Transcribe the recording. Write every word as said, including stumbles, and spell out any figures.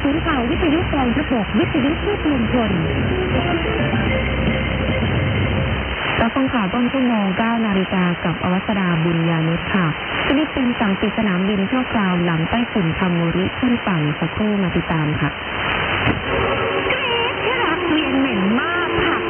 ศูนย์ข่าววิทยุกองทัพบกวิทยุเพื่อมวลชนรับฟังข่าวต้นชั่วโมงเก้านาฬิกากับอวัสดาบุญญานุชค่ะฟิลิปปินส์สั่งปิดสนามบินชั่วคราวหลังใต้ฝุ่นคาโมริขึ้นฝั่งสักครู่มาติดตามค่ะเกรซที่รักเวียนเหม็นมากค่ะ